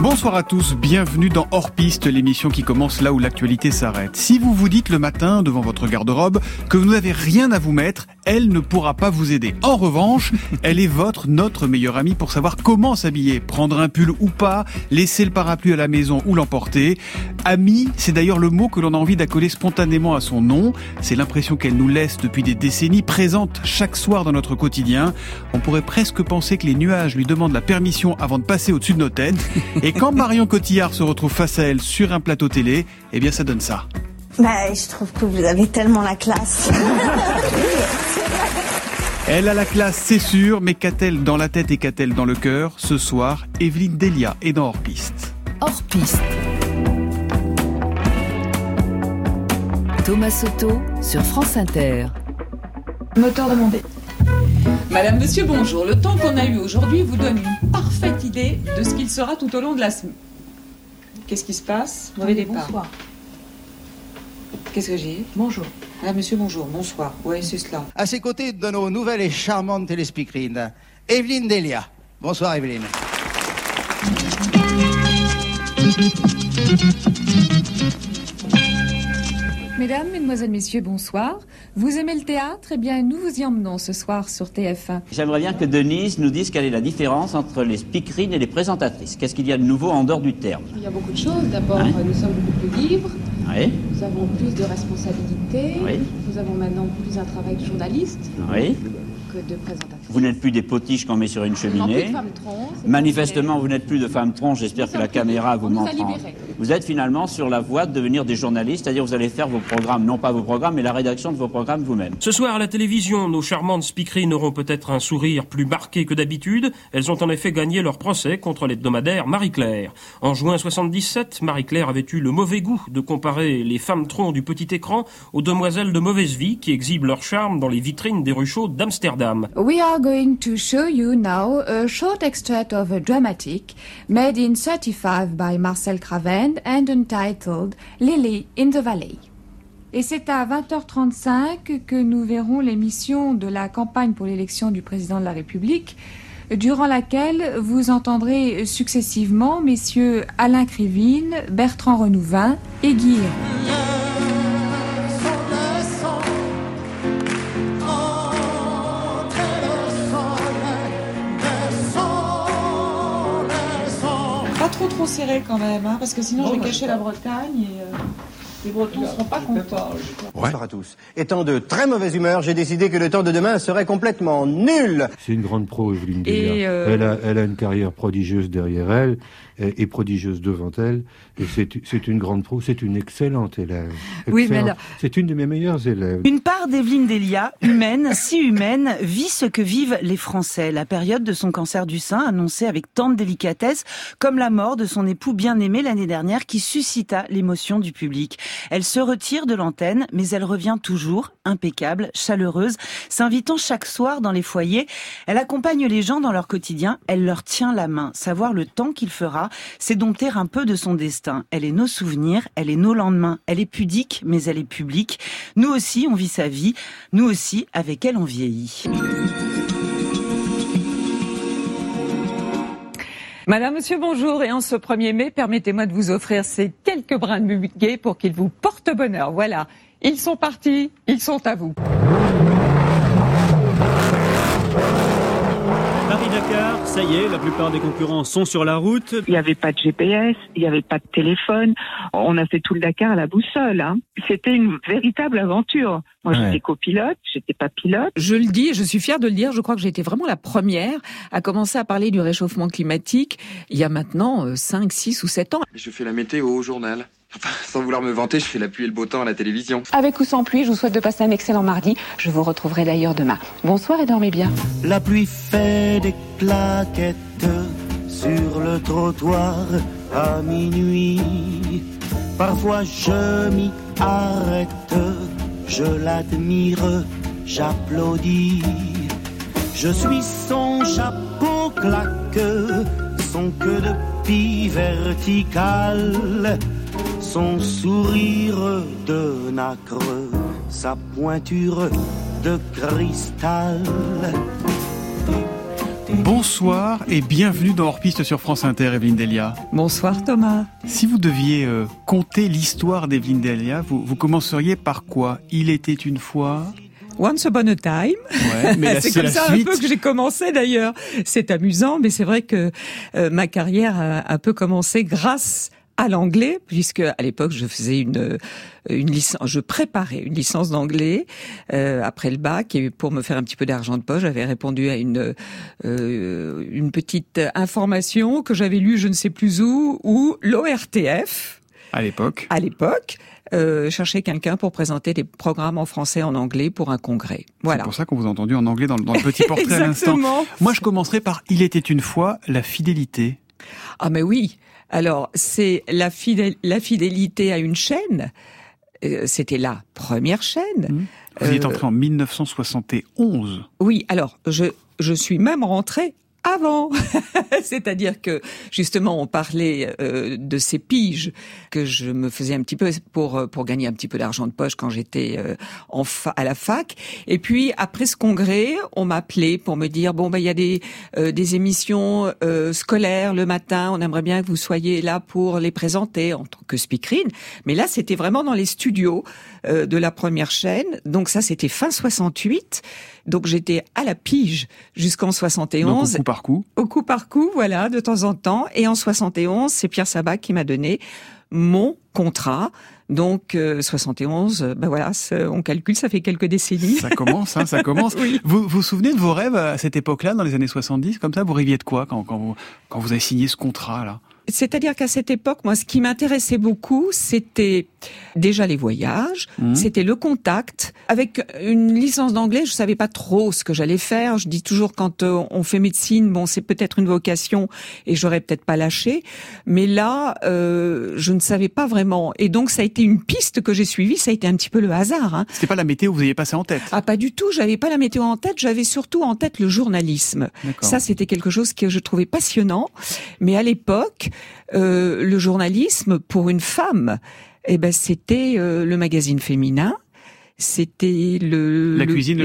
Bonsoir à tous, bienvenue dans Hors Piste, l'émission qui commence là où l'actualité s'arrête. Si vous vous dites le matin, devant votre garde-robe, que vous n'avez rien à vous mettre, elle ne pourra pas vous aider. En revanche, elle est notre meilleure amie pour savoir comment s'habiller, prendre un pull ou pas, laisser le parapluie à la maison ou l'emporter. Amie, c'est d'ailleurs le mot que l'on a envie d'accoler spontanément à son nom. C'est l'impression qu'elle nous laisse depuis des décennies, présente chaque soir dans notre quotidien. On pourrait presque penser que les nuages lui demandent la permission avant de passer au-dessus de nos têtes. Et quand Marion Cotillard se retrouve face à elle sur un plateau télé, eh bien ça donne ça. Je trouve que vous avez tellement la classe. Elle a la classe, c'est sûr, mais qu'a-t-elle dans la tête et qu'a-t-elle dans le cœur? Ce soir, Evelyne Delia est dans Hors Piste. Hors Piste. Thomas Soto sur France Inter. Moteur demandé. Madame, monsieur, bonjour. Le temps qu'on a eu aujourd'hui vous donne une parfaite idée de ce qu'il sera tout au long de la semaine. Qu'est-ce qui se passe? Mauvais départ. Bonsoir. Qu'est-ce que j'ai? Bonjour. Madame, monsieur, bonjour. Bonsoir. Oui, c'est cela. À ses côtés de nos nouvelles et charmantes téléspeakerines, Evelyne Delia. Bonsoir, Evelyne. Mesdames, Mesdemoiselles, Messieurs, bonsoir. Vous aimez le théâtre? Eh bien, nous vous y emmenons ce soir sur TF1. J'aimerais bien que Denise nous dise quelle est la différence entre les speakerines et les présentatrices. Qu'est-ce qu'il y a de nouveau en dehors du terme? Il y a beaucoup de choses. D'abord, nous sommes beaucoup plus libres. Oui. Nous avons plus de responsabilités. Oui. Nous avons maintenant plus un travail de journaliste Oui. que de présentatrice. Vous n'êtes plus des potiches qu'on met sur une Non, plus cheminée. de femmes troncs. Manifestement, vous n'êtes plus de femmes tronches. J'espère que la caméra vous montrera. Vous êtes finalement sur la voie de devenir des journalistes, c'est-à-dire vous allez faire vos programmes, non pas vos programmes, mais la rédaction de vos programmes vous-même. Ce soir à la télévision, nos charmantes speakerines auront peut-être un sourire plus marqué que d'habitude. Elles ont en effet gagné leur procès contre l'hebdomadaire Marie-Claire. En juin 77, Marie-Claire avait eu le mauvais goût de comparer les femmes troncs du petit écran aux demoiselles de mauvaise vie qui exhibent leur charme dans les vitrines des rues chaudes d'Amsterdam. We are going to show you now a short extract of a dramatic made in 35 by Marcel Cravend and entitled Lily in the Valley. Et c'est à 20h35 que nous verrons l'émission de la campagne pour l'élection du président de la République, durant laquelle vous entendrez successivement messieurs Alain Krivine, Bertrand Renouvin et Guy Héron. Pas trop serré quand même, parce que sinon je vais cacher la Bretagne et les Bretons ne seront pas contents. Bonsoir à tous. Étant de très mauvaise humeur, j'ai décidé que le temps de demain serait complètement nul. C'est une grande pro, Evelyne Delia. Elle a une carrière prodigieuse derrière elle et prodigieuse devant elle. Et c'est une grande pro, c'est une excellente élève. Oui, mais alors... C'est une de mes meilleures élèves. Une part d'Evelyne Delia, humaine, si humaine, vit ce que vivent les Français. La période de son cancer du sein, annoncée avec tant de délicatesse, comme la mort de son époux bien-aimé l'année dernière, qui suscita l'émotion du public. Elle se retire de l'antenne, mais elle revient toujours, impeccable, chaleureuse, s'invitant chaque soir dans les foyers. Elle accompagne les gens dans leur quotidien, elle leur tient la main. Savoir le temps qu'il fera, c'est dompter un peu de son destin. Elle est nos souvenirs, elle est nos lendemains. Elle est pudique, mais elle est publique. Nous aussi, on vit sa vie. Nous aussi, avec elle, on vieillit. Madame, monsieur, bonjour. Et en ce 1er mai, permettez-moi de vous offrir ces quelques brins de muguet pour qu'ils vous portent bonheur. Voilà, ils sont partis, ils sont à vous. Paris-Dakar, ça y est, la plupart des concurrents sont sur la route. Il n'y avait pas de GPS, il n'y avait pas de téléphone. On a fait tout le Dakar à la boussole. C'était une véritable aventure. Moi, j'étais copilote, j'étais pas pilote. Je le dis, et je suis fière de le dire, je crois que j'ai été vraiment la première à commencer à parler du réchauffement climatique il y a maintenant 5, 6 ou 7 ans. Je fais la météo au journal. Enfin, sans vouloir me vanter, je fais la pluie et le beau temps à la télévision. Avec ou sans pluie, je vous souhaite de passer un excellent mardi. Je vous retrouverai d'ailleurs demain. Bonsoir et dormez bien. La pluie fait des claquettes sur le trottoir à minuit. Parfois je m'y arrête, je l'admire, j'applaudis. Je suis son chapeau claque, son queue de pie verticale, son sourire de nacre, sa pointure de cristal. Bonsoir et bienvenue dans Hors Piste sur France Inter, Evelyne Delia. Bonsoir Thomas. Si vous deviez conter l'histoire d'Evelyne Delia, vous commenceriez par quoi? Il était une fois... Once Upon a Time. Ouais, mais c'est comme ça suite. un peu que j'ai commencé d'ailleurs. C'est amusant, mais c'est vrai que ma carrière a un peu commencé grâce à l'anglais, puisque à l'époque je faisais une licence, je préparais une licence d'anglais après le bac, et pour me faire un petit peu d'argent de poche, j'avais répondu à une petite information que j'avais lue je ne sais plus où l'ORTF à l'époque cherchait quelqu'un pour présenter des programmes en français et en anglais pour un congrès. Voilà. C'est pour ça qu'on vous a entendu en anglais dans le petit portrait à l'instant. Moi, je commencerai par « Il était une fois la fidélité ». Ah mais oui. Alors, c'est la fidélité à une chaîne. C'était la première chaîne. Vous y êtes entré en 1971. Oui, alors, je suis même rentrée avant. C'est-à-dire que, justement, on parlait de ces piges que je me faisais un petit peu pour gagner un petit peu d'argent de poche quand j'étais à la fac. Et puis, après ce congrès, on m'appelait pour me dire, bon, il y a des émissions scolaires le matin, on aimerait bien que vous soyez là pour les présenter en tant que speakerine. Mais là, c'était vraiment dans les studios de la première chaîne. Donc ça, c'était fin 68. Donc j'étais à la pige jusqu'en 71. Donc au coup par coup, voilà, de temps en temps. Et en 71, c'est Pierre Sabat qui m'a donné mon contrat. Donc 71, voilà, on calcule, ça fait quelques décennies. Ça commence, ça commence. Oui. Vous vous souvenez de vos rêves à cette époque-là, dans les années 70, comme ça? Vous rêviez de quoi quand vous avez signé ce contrat-là? C'est-à-dire qu'à cette époque, moi, ce qui m'intéressait beaucoup, c'était déjà les voyages, c'était le contact. Avec une licence d'anglais, je savais pas trop ce que j'allais faire. Je dis toujours, quand on fait médecine, bon, c'est peut-être une vocation et j'aurais peut-être pas lâché. Mais là, je ne savais pas vraiment. Et donc, ça a été une piste que j'ai suivie. Ça a été un petit peu le hasard. Hein. C'était pas la météo que vous aviez passé en tête? Ah, pas du tout. J'avais pas la météo en tête. J'avais surtout en tête le journalisme. Ça, c'était quelque chose que je trouvais passionnant. Mais à l'époque, le journalisme pour une femme, c'était le magazine féminin, c'était la cuisine,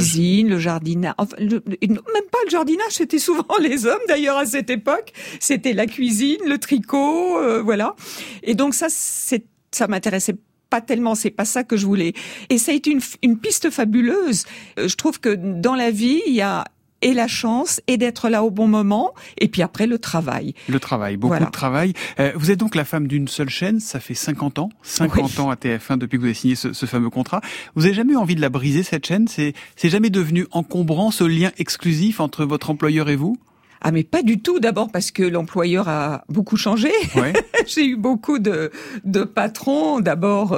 le jardinage. Enfin, même pas le jardinage, c'était souvent les hommes d'ailleurs à cette époque. C'était la cuisine, le tricot, voilà. Et donc ça m'intéressait pas tellement, c'est pas ça que je voulais. Et ça a été une piste fabuleuse. Je trouve que dans la vie, il y a et la chance, et d'être là au bon moment, et puis après le travail. Le travail, beaucoup de travail. Vous êtes donc la femme d'une seule chaîne, ça fait 50 ans ans à TF1 depuis que vous avez signé ce fameux contrat. Vous avez jamais eu envie de la briser, cette chaîne? C'est jamais devenu encombrant, ce lien exclusif entre votre employeur et vous? Ah mais pas du tout, d'abord parce que l'employeur a beaucoup changé. Ouais. J'ai eu beaucoup de patrons, d'abord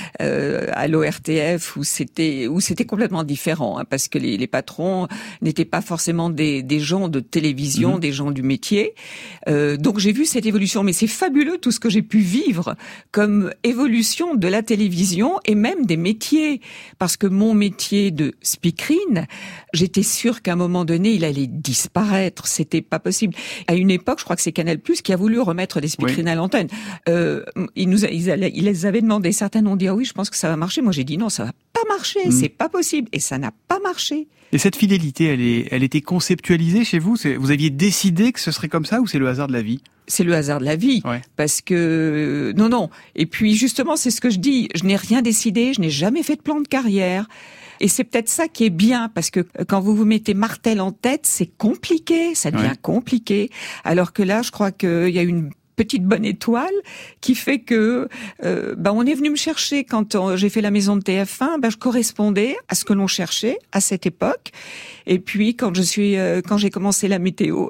à l'ORTF où c'était complètement différent, hein, parce que les patrons n'étaient pas forcément des gens de télévision, des gens du métier. Donc j'ai vu cette évolution, mais c'est fabuleux tout ce que j'ai pu vivre comme évolution de la télévision et même des métiers, parce que mon métier de speakerine, j'étais sûre qu'à un moment donné il allait disparaître. C'était pas possible. À une époque, je crois que c'est Canal+ qui a voulu remettre des speakerines à l'antenne. Ils les avaient demandé. Certains ont dit ah oui, je pense que ça va marcher. Moi, j'ai dit non, ça va pas marcher. C'est pas possible. Et ça n'a pas marché. Et cette fidélité, elle était conceptualisée chez vous? Vous aviez décidé que ce serait comme ça, ou c'est le hasard de la vie? C'est le hasard de la vie, parce que non. Et puis justement, c'est ce que je dis. Je n'ai rien décidé. Je n'ai jamais fait de plan de carrière. Et c'est peut-être ça qui est bien, parce que quand vous vous mettez Martel en tête, c'est compliqué, ça devient compliqué. Alors que là, je crois qu'il y a une petite bonne étoile qui fait que on est venu me chercher quand j'ai fait la maison de TF1. Je correspondais à ce que l'on cherchait à cette époque. Et puis quand j'ai commencé la météo,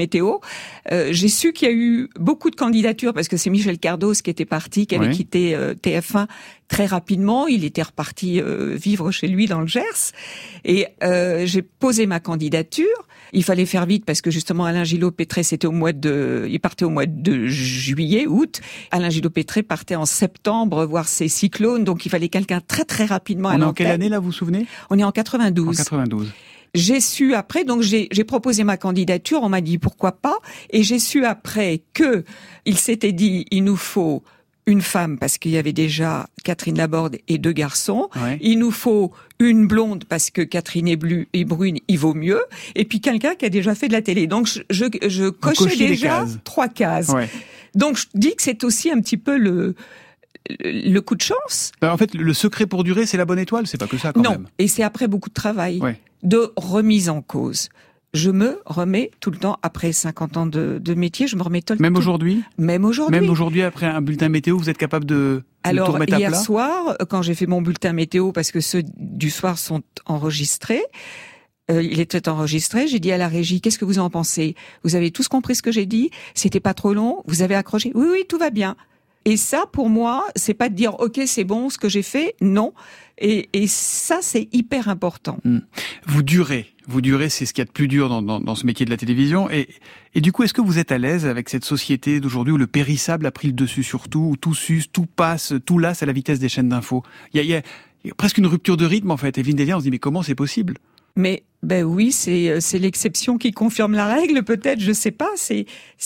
j'ai su qu'il y a eu beaucoup de candidatures, parce que c'est Michel Cardos qui était parti, qui avait quitté TF1 très rapidement. Il était reparti vivre chez lui dans le Gers. Et j'ai posé ma candidature. Il fallait faire vite parce que justement Alain Gillot-Pétré, il partait au mois de juillet, août. Alain Gillot-Pétré partait en septembre voir ses cyclones, donc il fallait quelqu'un très très rapidement à l'antenne. On est en quelle année là, vous vous souvenez? On est en 92. En 92. J'ai su après, donc j'ai proposé ma candidature, on m'a dit pourquoi pas, et j'ai su après que il s'était dit il nous faut une femme parce qu'il y avait déjà Catherine Laborde et 2 garçons. Ouais. Il nous faut une blonde parce que Catherine est brune, il vaut mieux. Et puis quelqu'un qui a déjà fait de la télé. Donc je cochais déjà 3 cases. Ouais. Donc je dis que c'est aussi un petit peu le coup de chance. En fait, le secret pour durer, c'est la bonne étoile, c'est pas que ça quand même. Non, et c'est après beaucoup de travail, Ouais. de remise en cause. Je me remets tout le temps, après 50 ans de métier, je me remets tout le temps. Même aujourd'hui ? Même aujourd'hui. Même aujourd'hui, après un bulletin météo, vous êtes capable de tout remettre à plat ? Hier soir, quand j'ai fait mon bulletin météo, parce que ceux du soir sont enregistrés, il était enregistré, j'ai dit à la régie, qu'est-ce que vous en pensez ? Vous avez tous compris ce que j'ai dit ? C'était pas trop long ? Vous avez accroché ? Oui, oui, tout va bien. Et ça, pour moi, c'est pas de dire, OK, c'est bon, ce que j'ai fait. Non. Et ça, c'est hyper important. Vous durez, c'est ce qu'il y a de plus dur dans ce métier de la télévision. Et du coup, est-ce que vous êtes à l'aise avec cette société d'aujourd'hui où le périssable a pris le dessus sur tout, où tout s'use, tout passe, tout lasse à la vitesse des chaînes d'infos ? Il y a presque une rupture de rythme, en fait. Evelyne Delia, on se dit, mais comment c'est possible ? Mais ben oui, c'est l'exception qui confirme la règle, peut-être, je sais pas. C'est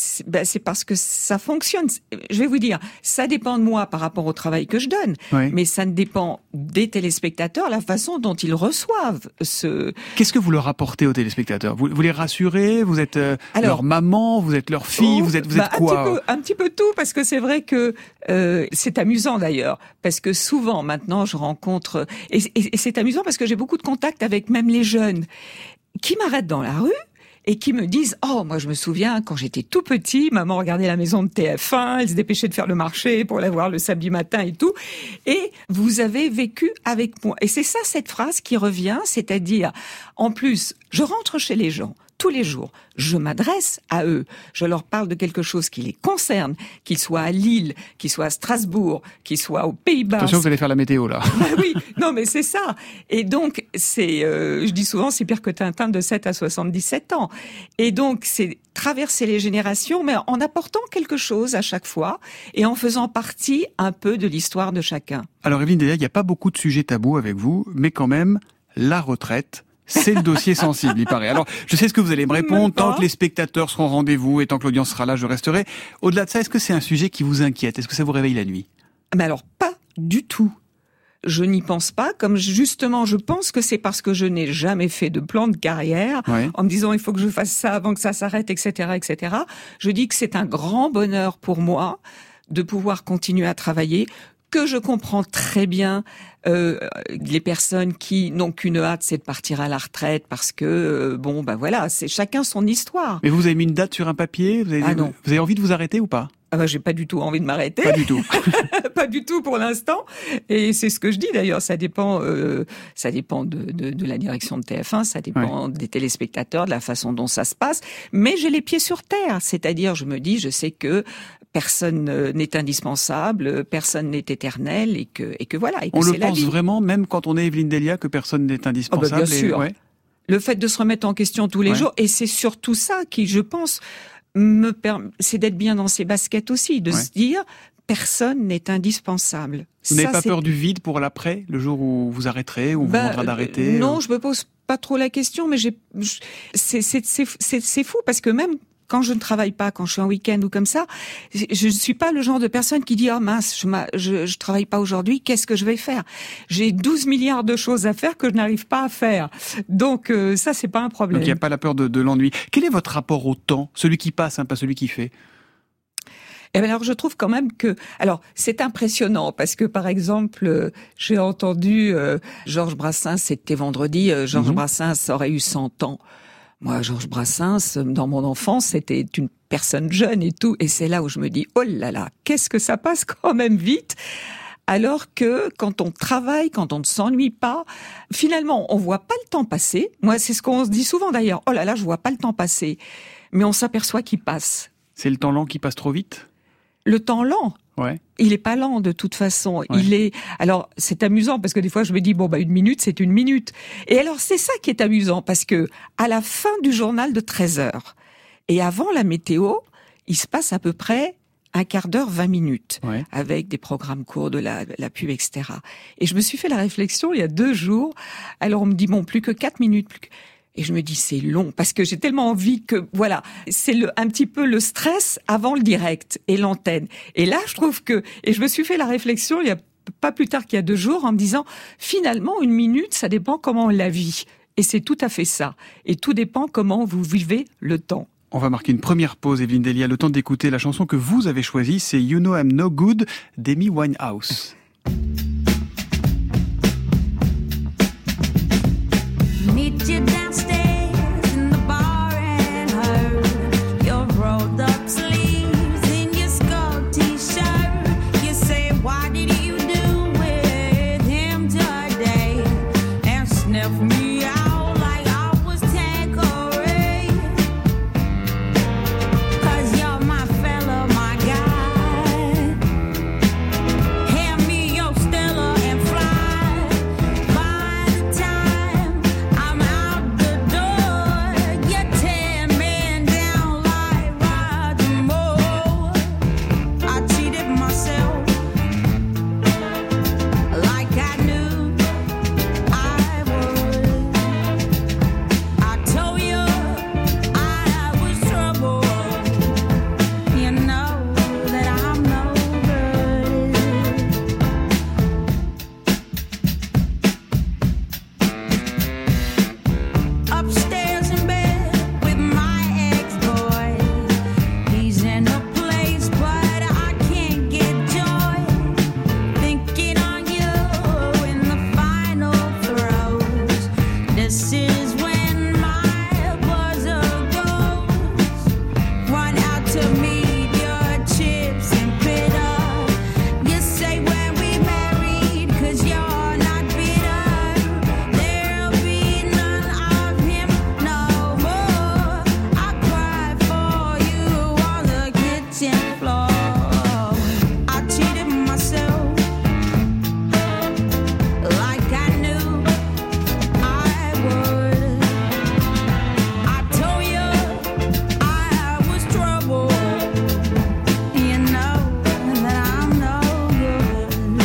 parce que ça fonctionne. Je vais vous dire, ça dépend de moi par rapport au travail que je donne, oui. Mais ça ne dépend des téléspectateurs, la façon dont ils reçoivent ce. Qu'est-ce que vous leur apportez aux téléspectateurs ? Vous les rassurez ? Vous êtes leur maman ? Vous êtes leur fille ? Vous êtes quoi ? Un petit peu tout, parce que c'est vrai que c'est amusant d'ailleurs, parce que souvent maintenant je rencontre et c'est amusant parce que j'ai beaucoup de contacts avec même les jeunes qui m'arrêtent dans la rue et qui me disent « Oh, moi je me souviens, quand j'étais tout petit, maman regardait la maison de TF1, elle se dépêchait de faire le marché pour la voir le samedi matin et tout. Et vous avez vécu avec moi. » Et c'est ça, cette phrase qui revient, c'est-à-dire, en plus, je rentre chez les gens tous les jours, je m'adresse à eux, je leur parle de quelque chose qui les concerne, qu'ils soient à Lille, qu'ils soient à Strasbourg, qu'ils soient aux Pays-Bas. Attention, vous allez faire la météo là. Oui, non mais c'est ça. Et donc, je dis souvent, c'est pire que Tintin de 7 à 77 ans. Et donc, c'est traverser les générations, mais en apportant quelque chose à chaque fois et en faisant partie un peu de l'histoire de chacun. Alors Evelyne Delia, il n'y a pas beaucoup de sujets tabous avec vous, mais quand même, la retraite, c'est le dossier sensible, il paraît. Alors, je sais ce que vous allez me répondre. Tant que les spectateurs seront au rendez-vous et tant que l'audience sera là, je resterai. Au-delà de ça, est-ce que c'est un sujet qui vous inquiète ? Est-ce que ça vous réveille la nuit ? Mais alors, pas du tout. Je n'y pense pas. Comme justement, je pense que c'est parce que je n'ai jamais fait de plan de carrière, en me disant il faut que je fasse ça avant que ça s'arrête, etc., etc. Je dis que c'est un grand bonheur pour moi de pouvoir continuer à travailler, que je comprends très bien les personnes qui n'ont qu'une hâte, c'est de partir à la retraite parce que voilà, c'est chacun son histoire. Mais vous avez mis une date sur un papier ? Non. Vous avez envie de vous arrêter ou pas ? J'ai pas du tout envie de m'arrêter. Pas du tout. Pas du tout pour l'instant. Et c'est ce que je dis d'ailleurs. Ça dépend de la direction de TF1, ça dépend des téléspectateurs, de la façon dont ça se passe. Mais j'ai les pieds sur terre. C'est-à-dire, je me dis, je sais que personne n'est indispensable, personne n'est éternel et que voilà. Et que on c'est le la pense vie. vraiment, même quand on est Evelyne Delia, que personne n'est indispensable. Bien sûr. Le fait de se remettre en question tous les jours, et c'est surtout ça qui, je pense, c'est d'être bien dans ses baskets aussi, de se dire personne n'est indispensable. Vous n'avez pas peur du vide pour l'après, le jour où vous arrêterez, où vous devrez d'arrêter Non, je me pose pas trop la question, mais c'est fou parce que même quand je ne travaille pas, quand je suis en week-end ou comme ça, je ne suis pas le genre de personne qui dit « Ah mince, je travaille pas aujourd'hui, qu'est-ce que je vais faire ?» J'ai 12 milliards de choses à faire que je n'arrive pas à faire. Donc ça, c'est pas un problème. Donc il n'y a pas la peur de l'ennui. Quel est votre rapport au temps ? Celui qui passe, pas celui qui fait ? Et alors, je trouve quand même que, alors, c'est impressionnant parce que, par exemple, j'ai entendu Georges Brassens, c'était vendredi, Georges Brassens aurait eu 100 ans. Moi, Georges Brassens, dans mon enfance, c'était une personne jeune et tout. Et c'est là où je me dis, oh là là, qu'est-ce que ça passe quand même vite. Alors que quand on travaille, quand on ne s'ennuie pas, finalement, on voit pas le temps passer. Moi, c'est ce qu'on se dit souvent d'ailleurs. Oh là là, je vois pas le temps passer. Mais on s'aperçoit qu'il passe. C'est le temps lent qui passe trop vite ? Le temps lent. Ouais. Il est pas lent de toute façon. Ouais. Alors, c'est amusant parce que des fois je me dis une minute, c'est une minute. Et alors, c'est ça qui est amusant parce que à la fin du journal de 13h et avant la météo, il se passe à peu près un quart d'heure, 20 minutes, avec des programmes courts, de la pub, etc. Et je me suis fait la réflexion il y a 2 jours. Alors, on me dit, plus que 4 minutes. Et je me dis, c'est long, parce que j'ai tellement envie que, voilà, c'est un petit peu le stress avant le direct et l'antenne. Et là, je trouve et je me suis fait la réflexion il y a pas plus tard qu'il y a 2 jours en me disant, finalement, 1 minute, ça dépend comment on la vit. Et c'est tout à fait ça. Et tout dépend comment vous vivez le temps. On va marquer une première pause, Evelyne Delia, le temps d'écouter la chanson que vous avez choisie, c'est You Know I'm No Good d'Amy Winehouse. Meet you downstairs in the bar and her. Your rolled up sleeves in your skull t-shirt. You say, what did you do with him today? And sniff me out like I was Tanqueray. 'Cause you're my fella, my guy. Hand me your Stella and fly. By the time I'm out the door, you're 10 men down like Roger Moore. I cheated myself like I knew I would. I told you I was trouble. You know that I'm no good. Upstairs in bed with my ex-boy. He's in a place, but I can't get joy. Thinking on you in the final throes. This is when my buzzer goes. Run out to meet your chips and bitter. You say when we married, 'cause you're not bitter. There'll be none of him no more. I cried for you on the kitchen floor. I cheated myself like I knew I would. I told you I was trouble. You know that I'm no good.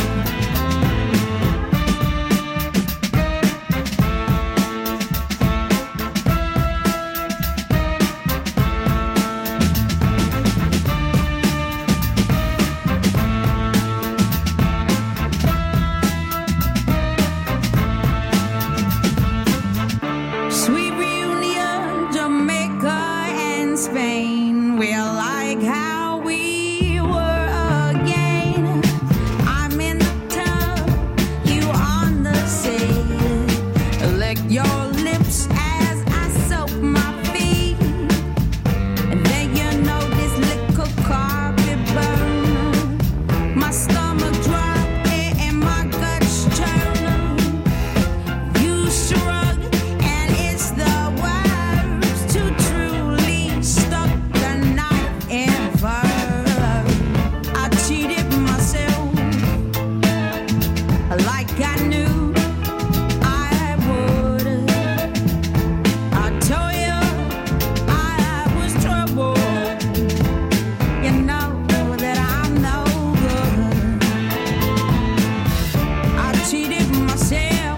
Sweet reunion, Jamaica and Spain. We're like how we were again. I'm in the tub, you on the sea. Lick your lips as I soap my feet. And then you know this little carpet burn. My stomach drop and my guts churn. You shrug and it's the words to truly stuck the knife in fur. I cheated myself like I knew I would. I told you I was trouble. You know that I'm no good. I cheated myself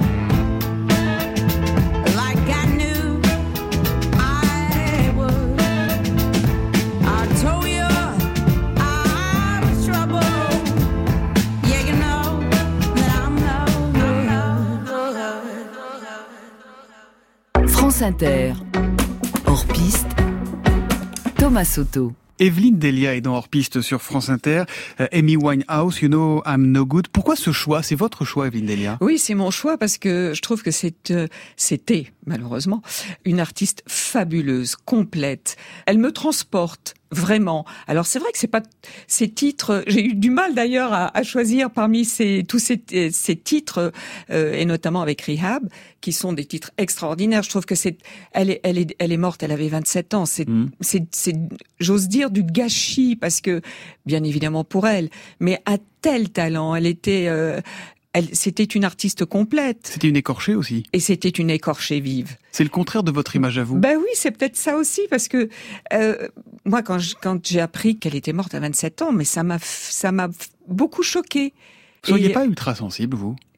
like I knew I would. I told you I was trouble. Yeah, you know that I'm no good. France Inter. Hors piste. Thomas Soto. Evelyne Delia est dans Hors Piste sur France Inter. Amy Winehouse, You Know I'm No Good. Pourquoi ce choix? C'est votre choix, Evelyne Delia? Oui, c'est mon choix parce que je trouve que c'était, malheureusement, une artiste fabuleuse, complète. Elle me transporte. Vraiment. Alors c'est vrai que c'est pas ces titres. J'ai eu du mal d'ailleurs à choisir parmi tous ces titres et notamment avec Rehab, qui sont des titres extraordinaires. Je trouve que elle est morte. Elle avait 27 ans. C'est j'ose dire du gâchis parce que bien évidemment pour elle, mais à tel talent. Elle était c'était une artiste complète. C'était une écorchée aussi. Et c'était une écorchée vive. C'est le contraire de votre image à vous. Ben oui, c'est peut-être ça aussi, parce que moi, quand j'ai appris qu'elle était morte à 27 ans, mais ça m'a beaucoup choquée. Vous seriez pas ultra sensible, vous?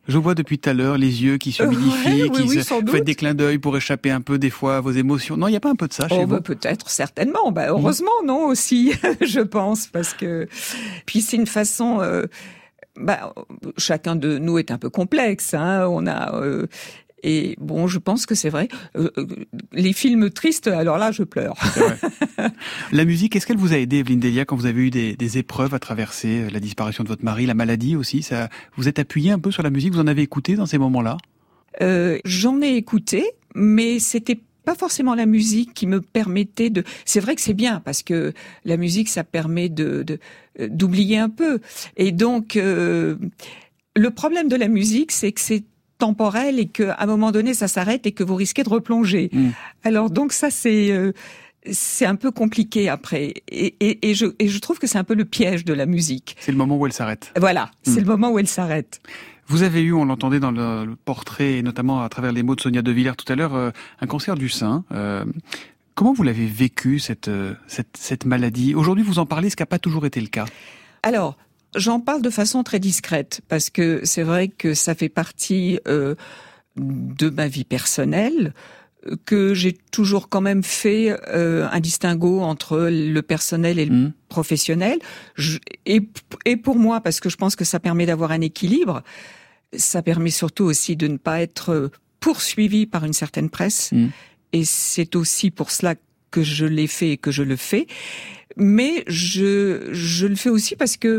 Je vois depuis tout à l'heure les yeux qui s'humidifient, vous faites des clins d'œil pour échapper un peu des fois à vos émotions. Non, il n'y a pas un peu de ça chez vous? Peut-être, certainement. Heureusement, non aussi, je pense, parce que puis c'est une façon. Chacun de nous est un peu complexe. On a et bon, je pense que c'est vrai. Les films tristes, alors là, je pleure. C'est vrai. La musique, est-ce qu'elle vous a aidé, Evelyne Delia, quand vous avez eu des épreuves à traverser, la disparition de votre mari, la maladie aussi, ça, vous êtes appuyé un peu sur la musique, vous en avez écouté dans ces moments-là? J'en ai écouté, mais c'était pas forcément la musique qui me permettait de. C'est vrai que c'est bien parce que la musique, ça permet d'oublier un peu. Et donc, le problème de la musique, c'est que c'est temporel et qu'à un moment donné, ça s'arrête et que vous risquez de replonger. Alors donc ça, c'est un peu compliqué après. Et je trouve que c'est un peu le piège de la musique. C'est le moment où elle s'arrête. Voilà, c'est le moment où elle s'arrête. Vous avez eu, on l'entendait dans le portrait, et notamment à travers les mots de Sonia De Villers tout à l'heure, un cancer du sein. Comment vous l'avez vécu, cette maladie? Aujourd'hui, vous en parlez, ce qui n'a pas toujours été le cas. Alors, j'en parle de façon très discrète, parce que c'est vrai que ça fait partie de ma vie personnelle, que j'ai toujours quand même fait un distinguo entre le personnel et le professionnel. Et pour moi, parce que je pense que ça permet d'avoir un équilibre, ça permet surtout aussi de ne pas être poursuivi par une certaine presse. Et c'est aussi pour cela que je l'ai fait et que je le fais. Mais je le fais aussi parce que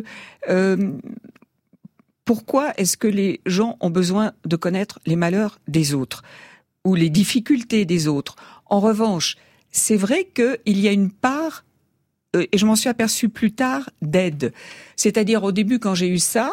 pourquoi est-ce que les gens ont besoin de connaître les malheurs des autres ou les difficultés des autres? En revanche, c'est vrai qu'il y a une part, et je m'en suis aperçue plus tard, d'aide. C'est-à-dire au début quand j'ai eu ça,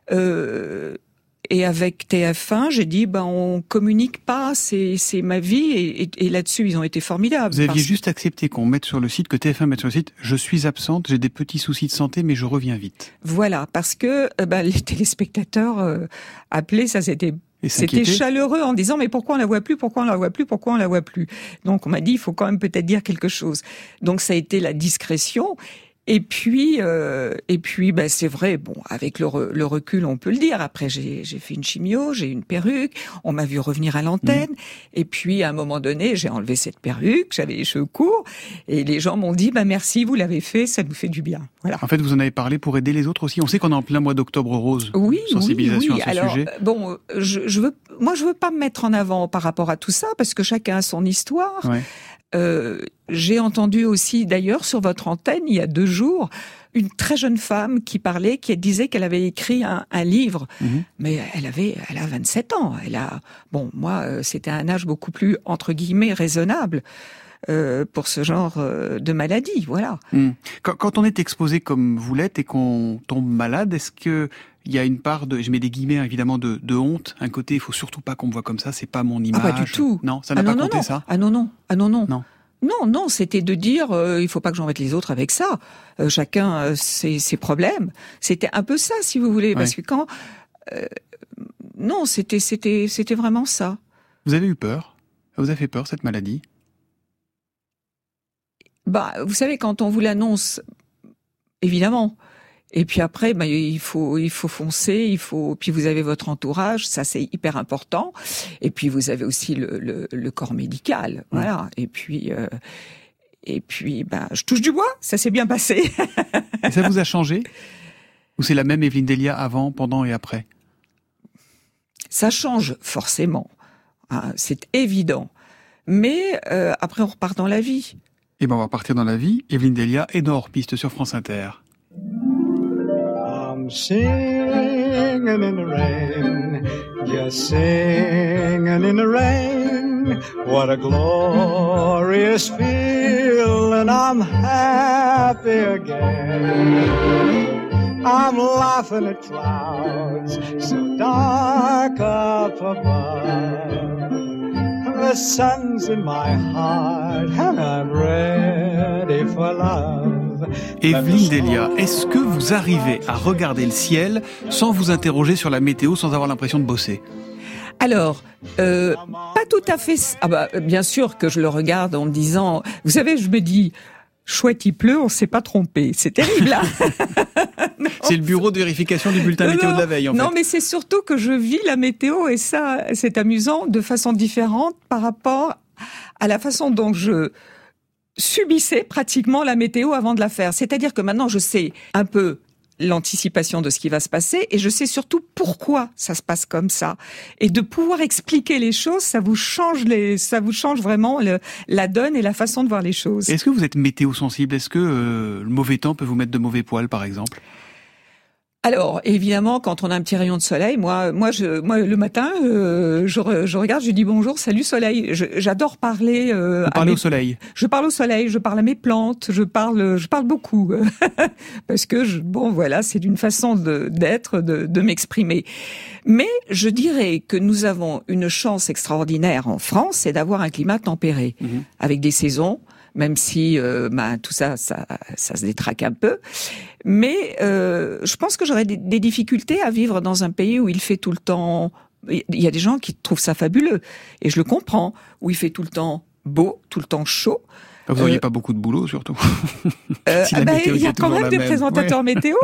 et avec TF1, j'ai dit on communique pas, c'est ma vie, et là-dessus ils ont été formidables. Vous aviez juste accepté qu'on mette sur le site, que TF1 mette sur le site, je suis absente, j'ai des petits soucis de santé, mais je reviens vite. Voilà, parce que les téléspectateurs appelaient, ça c'était chaleureux en disant mais pourquoi on la voit plus, pourquoi on la voit plus, pourquoi on la voit plus. Donc on m'a dit il faut quand même peut-être dire quelque chose. Donc ça a été la discrétion. Et puis c'est vrai, avec le recul, on peut le dire. Après, j'ai fait une chimio, j'ai une perruque, on m'a vu revenir à l'antenne. Et puis, à un moment donné, j'ai enlevé cette perruque, j'avais les cheveux courts, et les gens m'ont dit, merci, vous l'avez fait, ça nous fait du bien. Voilà. En fait, vous en avez parlé pour aider les autres aussi. On sait qu'on est en plein mois d'Octobre Rose. Oui, sensibilisation à ce sujet. Je veux pas me mettre en avant par rapport à tout ça, parce que chacun a son histoire. Ouais. J'ai entendu aussi, d'ailleurs, sur votre antenne, il y a 2 jours, une très jeune femme qui parlait, qui disait qu'elle avait écrit un livre, mais elle a 27 ans. Moi, c'était un âge beaucoup plus, entre guillemets, raisonnable pour ce genre de maladie, voilà. Quand on est exposé comme vous l'êtes et qu'on tombe malade, est-ce que il y a une part de, je mets des guillemets évidemment, de honte, un côté, il faut surtout pas qu'on me voit comme ça, c'est pas mon image. Ah, pas du tout. Non, ça n'a pas compté ça. Ah non. Non, c'était de dire, il faut pas que j'embête les autres avec ça. Chacun ses problèmes. C'était un peu ça, si vous voulez, parce que quand, non, c'était vraiment ça. Vous avez eu peur? Ça vous a fait peur, cette maladie? Vous savez, quand on vous l'annonce, évidemment. Et puis après, il faut foncer, puis vous avez votre entourage, ça c'est hyper important. Et puis vous avez aussi le corps médical, voilà. Et puis, je touche du bois, ça s'est bien passé. Et ça vous a changé? Ou c'est la même Evelyne Delia avant, pendant et après? Ça change forcément, c'est évident. Mais après on repart dans la vie. Et on va partir dans la vie. Evelyne Delia est dans Hors Piste sur France Inter. I'm singing in the rain, just singing in the rain. What a glorious feeling, I'm happy again. I'm laughing at clouds so dark up above. The sun's in my heart and I'm ready for love. Evelyne Delia, est-ce que vous arrivez à regarder le ciel sans vous interroger sur la météo, sans avoir l'impression de bosser? Alors, pas tout à fait. Bien sûr que je le regarde en me disant, vous savez, je me dis, Chouette, il pleut, on s'est pas trompé. C'est terrible, hein. C'est le bureau de vérification du bulletin météo de la veille, en fait. Non, mais c'est surtout que je vis la météo, et ça, c'est amusant, de façon différente par rapport à la façon dont je subissais pratiquement la météo avant de la faire. C'est-à-dire que maintenant, je sais un peu l'anticipation de ce qui va se passer, et je sais surtout pourquoi ça se passe comme ça. Et de pouvoir expliquer les choses, ça vous change vraiment la donne et la façon de voir les choses. Est-ce que vous êtes météo sensible? Est-ce que le mauvais temps peut vous mettre de mauvais poils, par exemple? Alors, évidemment, quand on a un petit rayon de soleil, moi, le matin, je regarde, je dis bonjour, salut soleil. J'adore parler. Vous parlez au soleil. Je parle au soleil, je parle à mes plantes, je parle beaucoup, parce que voilà, c'est une façon d'être, de m'exprimer. Mais je dirais que nous avons une chance extraordinaire en France, c'est d'avoir un climat tempéré, avec des saisons. Même si tout ça se détraque un peu. Mais je pense que j'aurais des difficultés à vivre dans un pays où il fait tout le temps... Il y a des gens qui trouvent ça fabuleux, et je le comprends, où il fait tout le temps beau, tout le temps chaud. Vous n'auriez pas beaucoup de boulot, surtout. Si il y a quand même des présentateurs météo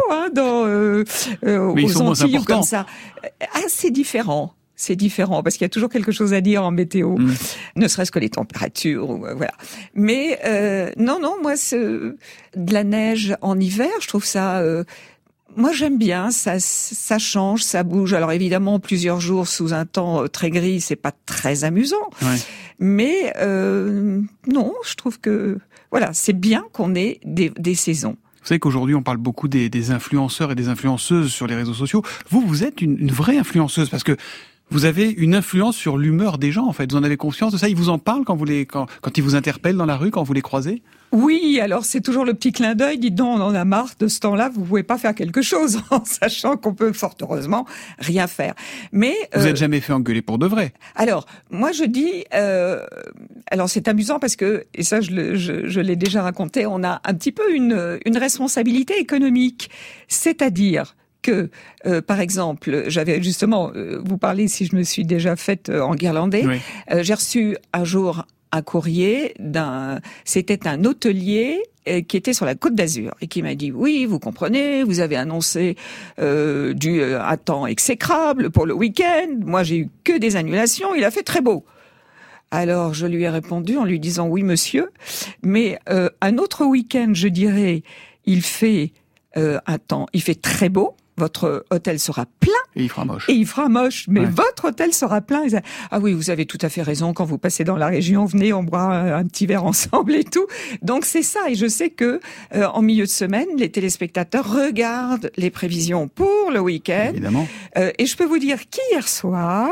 mais ils sont aux Antilles moins comme ça. C'est différent. C'est différent, parce qu'il y a toujours quelque chose à dire en météo, ne serait-ce que les températures, voilà. Mais non, moi, de la neige en hiver, je trouve ça... moi, j'aime bien, ça change, ça bouge. Alors évidemment, plusieurs jours sous un temps très gris, c'est pas très amusant. Ouais. Mais non, je trouve que voilà, c'est bien qu'on ait des saisons. Vous savez qu'aujourd'hui, on parle beaucoup des influenceurs et des influenceuses sur les réseaux sociaux. Vous êtes une vraie influenceuse, parce que vous avez une influence sur l'humeur des gens, en fait. Vous en avez conscience de ça? Ils vous en parlent quand ils vous interpellent dans la rue, quand vous les croisez? Oui, alors c'est toujours le petit clin d'œil. Dites donc, on en a marre de ce temps-là. Vous pouvez pas faire quelque chose, en sachant qu'on peut fort heureusement rien faire. Mais vous n'êtes jamais fait engueuler pour de vrai? Alors, moi je dis, alors c'est amusant parce que, et ça je l'ai déjà raconté, on a un petit peu une responsabilité économique, c'est-à-dire que, par exemple, j'avais justement, vous parlez si je me suis déjà faite enguirlander, oui. J'ai reçu un jour un courrier c'était un hôtelier qui était sur la Côte d'Azur et qui m'a dit oui, vous comprenez, vous avez annoncé un temps exécrable pour le week-end. Moi, j'ai eu que des annulations. Il a fait très beau. Alors, je lui ai répondu en lui disant oui, monsieur, mais un autre week-end, je dirais, il fait très beau. Votre hôtel sera plein. Et il fera moche. Mais votre hôtel sera plein. Ah oui, vous avez tout à fait raison. Quand vous passez dans la région, venez, on boit un petit verre ensemble et tout. Donc c'est ça. Et je sais que en milieu de semaine, les téléspectateurs regardent les prévisions pour le week-end. Évidemment. Et je peux vous dire qu'hier soir,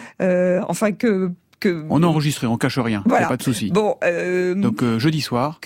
on a enregistré, on cache rien, voilà. Y a pas de souci. Bon, donc jeudi soir.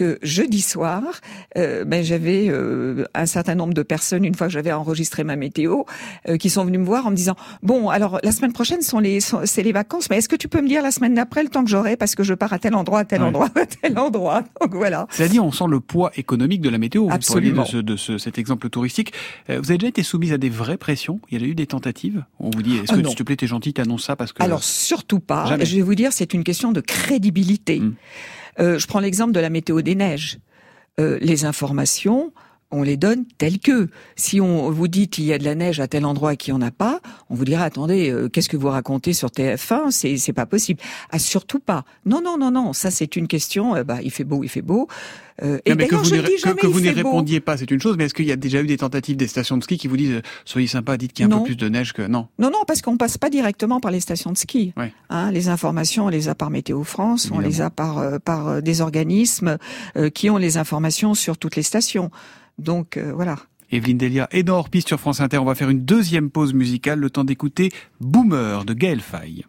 J'avais un certain nombre de personnes, une fois que j'avais enregistré ma météo, qui sont venues me voir en me disant bon, alors la semaine prochaine c'est les vacances, mais est-ce que tu peux me dire la semaine d'après le temps que j'aurai, parce que je pars à tel endroit, à tel endroit. Donc voilà. C'est-à-dire, on sent le poids économique de la météo. Absolument. Vous parliez de cet exemple touristique. Vous avez déjà été soumise à des vraies pressions? Il y a eu des tentatives? On vous dit est-ce que s'il te plaît, t'es gentil, t'annonces ça parce que. Alors surtout pas. Jamais. Je vais vous dire, c'est une question de crédibilité. Je prends l'exemple de la météo des neiges. Les informations, on les donne telles que. Si on vous dit qu'il y a de la neige à tel endroit et qu'il n'y en a pas, on vous dira attendez, qu'est-ce que vous racontez sur TF1 ? C'est pas possible. Ah, surtout pas. Non. Ça c'est une question. Il fait beau. Et mais que vous n'y répondiez beau. pas, c'est une chose. Mais est-ce qu'il y a déjà eu des tentatives des stations de ski qui vous disent soyez sympa, dites qu'il y a un peu plus de neige que non? Non, parce qu'on passe pas directement par les stations de ski. Ouais. Les informations, on les a par Météo France, évidemment. On les a par des organismes qui ont les informations sur toutes les stations. Donc voilà. Evelyne Delia est dans Hors Piste sur France Inter. On va faire une deuxième pause musicale, le temps d'écouter Boomer de Gaël Faye.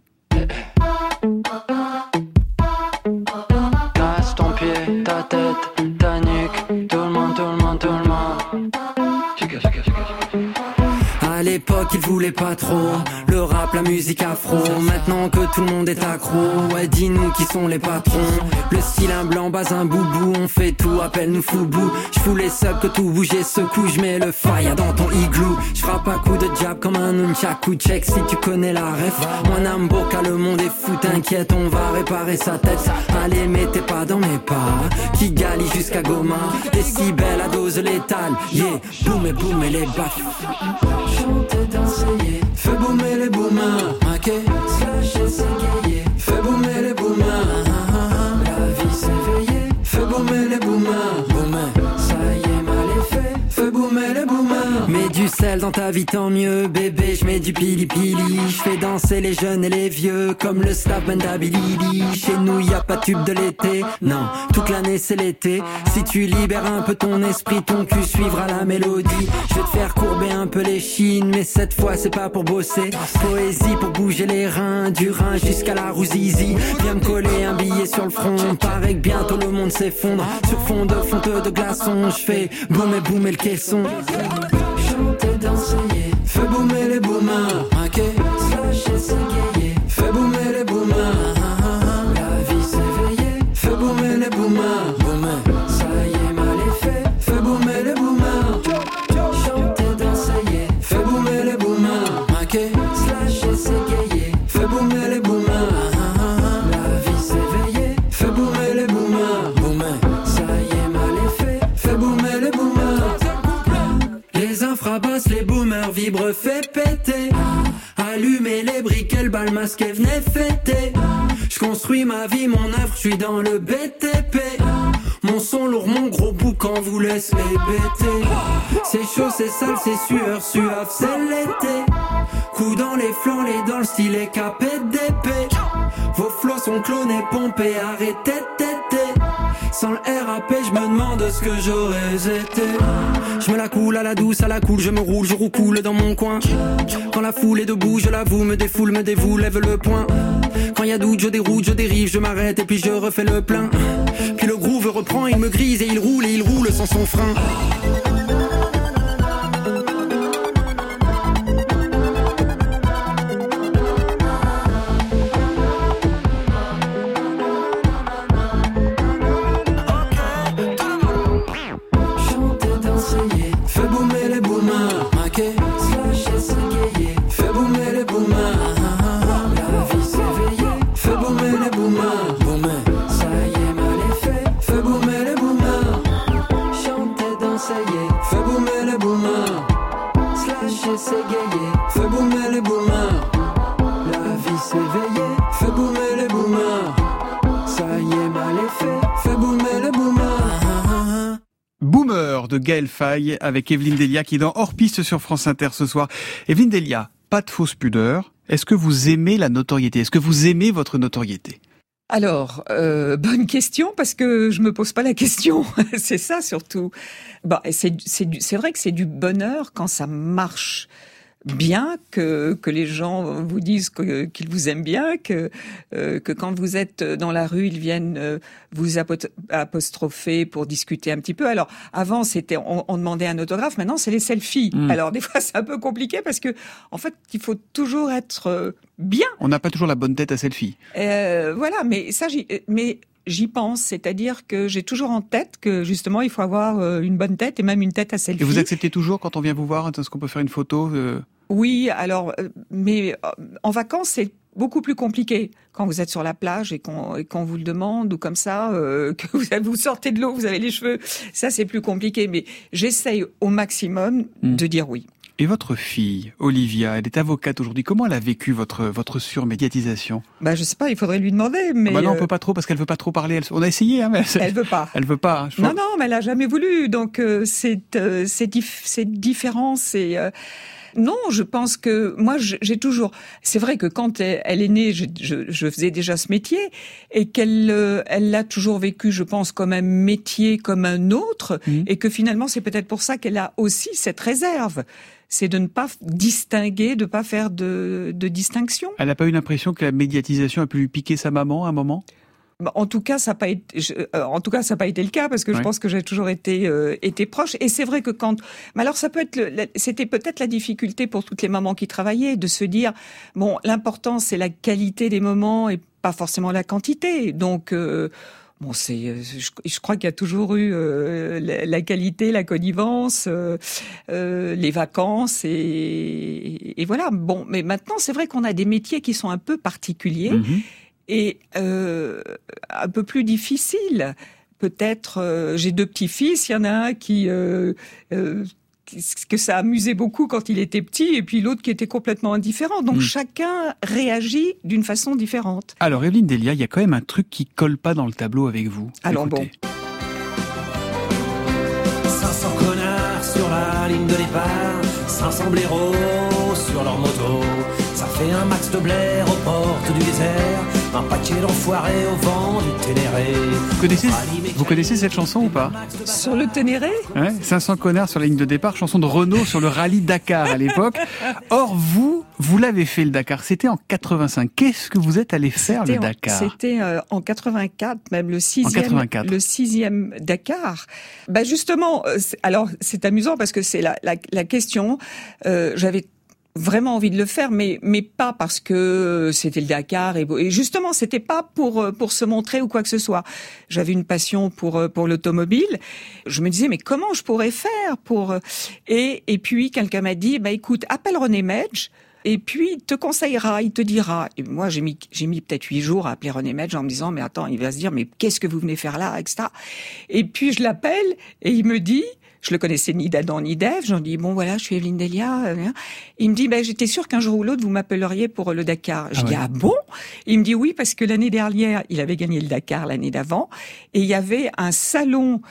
Casse ton pied, ta tête, ta nuque, tout le monde. À l'époque il voulait pas trop le rap, la musique afro. Maintenant que tout le monde est accro, ouais dis-nous qui sont les patrons. Le style un blanc, bas un boubou, on fait tout, appelle-nous foubou. J'fous les subs que tout bouge et secoue, j'mets le fire dans ton igloo. J'frappe à coup de jab comme un nunchaku, check si tu connais la ref. Mon âme boca, le monde est fou, t'inquiète, on va réparer sa tête. Allez, mettez pas dans mes pas, Kigali jusqu'à Goma. Décibels à dose létale, yeah, boum et les baffes. Chanter, danser, yeah. Fais boomer les boomers, ok. Slash et s'égayer. Fais boomer les boomers, la vie s'éveiller. Fais boomer les boomers, boomer, ça y est mal est fait. Fais boomer les boomers. Mets du sel dans ta vie tant mieux, bébé, j'mets du pili pili. J'fais danser les jeunes et les vieux comme le Slapman d'Abilili. Chez nous y a pas de tube de l'été, non, toute l'année c'est l'été. Si tu libères un peu ton esprit, ton cul suivra la mélodie. Je vais te faire courber un peu les chines, mais cette fois c'est pas pour bosser. Poésie pour bouger les reins, du Rhin jusqu'à la Rouzizi. Viens me coller un billet sur le front, paraît que bientôt le monde s'effondre. Sur fond de fonte de glaçons, j'fais boum et le caisson. Chanter, danser, yeah. Fais boomer les boomers, ok. Slash et s'égayer. Fais boomer les boomers, la vie s'éveiller. Fais boomer les boomers, boomer, ça y est mal est fait. Fais boomer les boomers, chanter, danser, yeah. Fais boomer les boomers, ok. Slash et s'égayer. Fais boomer les boomers, la vie s'éveiller. Fais boomer les boomers, boomer, ça y est mal est fait. Fais boomer les boomers. Les infrabasses, les boomers vibrent, fait péter. Allumer les briques, le bal masqué, venez fêter. J'construis ma vie, mon œuvre, j'suis dans le BTP. Mon son lourd, mon gros boucan vous laisse hébéter. C'est chaud, c'est sale, c'est sueur, suave, c'est l'été. Coup dans les flancs, les dans le stylet capé d'épée. Vos flots sont clonés, pompés, arrêtez de téter. Sans le RAP, je me demande ce que j'aurais été. Je me la coule à la douce, à la cool, je me roule, je roucoule dans mon coin. Quand la foule est debout, je l'avoue, me défoule, me dévoue, lève le poing. Quand y a doute, je déroute, je dérive, je m'arrête et puis je refais le plein. Puis le groove reprend, il me grise et il roule sans son frein. De Gaël Faye avec Evelyne Delia qui est dans Hors Piste sur France Inter ce soir. Evelyne Delia, pas de fausse pudeur. Est-ce que vous aimez la notoriété? Est-ce que vous aimez votre notoriété? Alors, bonne question parce que je me pose pas la question. C'est ça surtout. Bah, c'est vrai que c'est du bonheur quand ça marche bien, que les gens vous disent qu'ils vous aiment bien, que quand vous êtes dans la rue, ils viennent vous apostropher pour discuter un petit peu. Alors avant c'était on demandait un autographe, maintenant c'est les selfies. Alors des fois c'est un peu compliqué parce que en fait il faut toujours être bien. On n'a pas toujours la bonne tête à selfie. Voilà, mais ça j'y pense, c'est-à-dire que j'ai toujours en tête que justement il faut avoir une bonne tête et même une tête à selfie. Et vous acceptez toujours quand on vient vous voir, est-ce qu'on peut faire une photo Oui, alors, mais en vacances c'est beaucoup plus compliqué quand vous êtes sur la plage et qu'on vous le demande ou comme ça, que vous sortez de l'eau, vous avez les cheveux, ça c'est plus compliqué. Mais j'essaye au maximum de dire oui. Et votre fille, Olivia, elle est avocate aujourd'hui. Comment elle a vécu votre surmédiatisation? Bah, je sais pas, il faudrait lui demander, mais. Bah non, on peut pas trop parce qu'elle veut pas trop parler. On a essayé, hein, mais elle veut pas. Elle veut pas. Non, mais elle a jamais voulu. Donc, c'est différent, c'est. Non, je pense que moi j'ai toujours. C'est vrai que quand elle est née, je faisais déjà ce métier et qu'elle l'a toujours vécu, je pense, comme un métier comme un autre, et que finalement c'est peut-être pour ça qu'elle a aussi cette réserve. C'est de ne pas distinguer, de pas faire de distinction. Elle n'a pas eu l'impression que la médiatisation a pu lui piquer sa maman à un moment? En tout cas, ça n'a pas été le cas parce que je pense que j'ai toujours été proche. Et c'est vrai que mais alors ça peut être, c'était peut-être la difficulté pour toutes les mamans qui travaillaient de se dire, bon, l'important c'est la qualité des moments et pas forcément la quantité. Donc bon, je crois qu'il y a toujours eu la qualité, la connivence, les vacances et voilà. Bon, mais maintenant c'est vrai qu'on a des métiers qui sont un peu particuliers. Et un peu plus difficile. Peut-être, j'ai 2 petits-fils, il y en a un que ça amusait beaucoup quand il était petit, et puis l'autre qui était complètement indifférent. Donc chacun réagit d'une façon différente. Alors Evelyne Delia, il y a quand même un truc qui colle pas dans le tableau avec vous. Alors écoutez. bon. 500 connards sur la ligne de départ, 500 blaireaux sur leur moto. Ça fait un max de blaire aux portes du désert, un paquet d'enfoirés au vent du Ténéré. Vous connaissez cette chanson ou pas? Sur le Ténéré? Ouais, 500 connards sur la ligne de départ, chanson de Renaud sur le rallye Dakar à l'époque. Or, vous l'avez fait le Dakar, c'était en 85. Qu'est-ce que vous êtes allé faire le Dakar? C'était en 84, même le 6e Dakar. Bah justement, alors c'est amusant parce que c'est la question. J'avais vraiment envie de le faire, mais pas parce que c'était le Dakar et justement c'était pas pour se montrer ou quoi que ce soit. J'avais une passion pour l'automobile. Je me disais mais comment je pourrais faire et puis quelqu'un m'a dit bah écoute, appelle René Medj. Et puis, il te conseillera, il te dira. Et moi, j'ai mis peut-être 8 jours à appeler René Medj en me disant, mais attends, il va se dire, mais qu'est-ce que vous venez faire là, etc. Et puis, je l'appelle et il me dit, je le connaissais ni d'Adam ni d'Ève, j'en dis, bon, voilà, je suis Evelyne Delia. Il me dit, ben, j'étais sûr qu'un jour ou l'autre, vous m'appelleriez pour le Dakar. Je dis, ah bon? Il me dit, oui, parce que l'année dernière, il avait gagné le Dakar l'année d'avant. Et il y avait un salon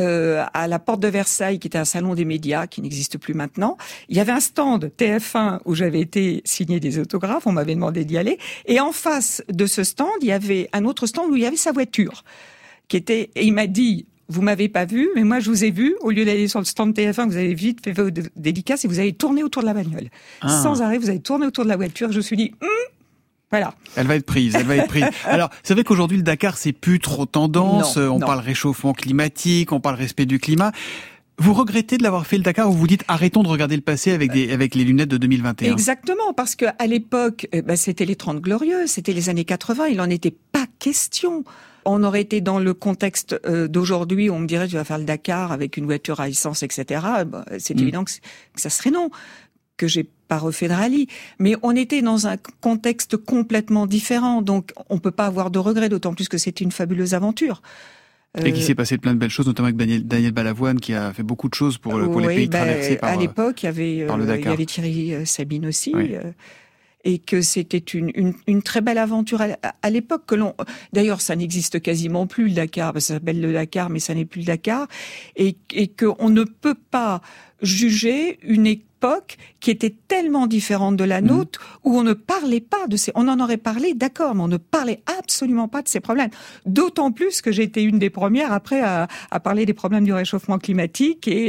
à la porte de Versailles, qui était un salon des médias, qui n'existe plus maintenant. Il y avait un stand TF1 où j'avais été signer des autographes, on m'avait demandé d'y aller. Et en face de ce stand, il y avait un autre stand où il y avait sa voiture, et il m'a dit, vous m'avez pas vu, mais moi je vous ai vu, au lieu d'aller sur le stand TF1, vous avez vite fait vos dédicaces et vous avez tourné autour de la bagnole. Sans arrêt, vous avez tourné autour de la voiture. Je me suis dit, voilà. Elle va être prise. Alors, c'est vrai qu'aujourd'hui, le Dakar, c'est plus trop tendance. On parle réchauffement climatique, on parle respect du climat. Vous regrettez de l'avoir fait le Dakar ou vous dites arrêtons de regarder le passé avec les lunettes de 2021? Exactement, parce que à l'époque, c'était les 30 glorieuses, c'était les années 80, il en était pas question. On aurait été dans le contexte d'aujourd'hui où on me dirait tu vas faire le Dakar avec une voiture à essence, etc. C'est évident que ça serait non, que j'ai pas refait de rallye. Mais on était dans un contexte complètement différent, donc on peut pas avoir de regrets, d'autant plus que c'était une fabuleuse aventure. Et qu'il s'est passé plein de belles choses, notamment avec Daniel Balavoine, qui a fait beaucoup de choses pour les pays traversés par le Dakar. À l'époque, il y avait Thierry Sabine aussi. Oui. Et que c'était une très belle aventure à l'époque d'ailleurs ça n'existe quasiment plus le Dakar, ça s'appelle le Dakar mais ça n'est plus le Dakar, et que on ne peut pas juger une époque qui était tellement différente de la nôtre, où on ne parlait pas on en aurait parlé, d'accord, mais on ne parlait absolument pas de ces problèmes. D'autant plus que j'ai été une des premières après à parler des problèmes du réchauffement climatique et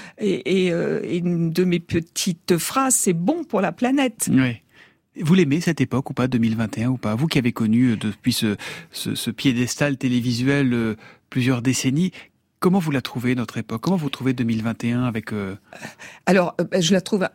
une de mes petites phrases, c'est bon pour la planète. Oui. Vous l'aimez cette époque ou pas, 2021 ou pas? Vous qui avez connu depuis ce piédestal télévisuel plusieurs décennies, comment vous la trouvez notre époque? Comment vous trouvez 2021 avec Alors, je la trouve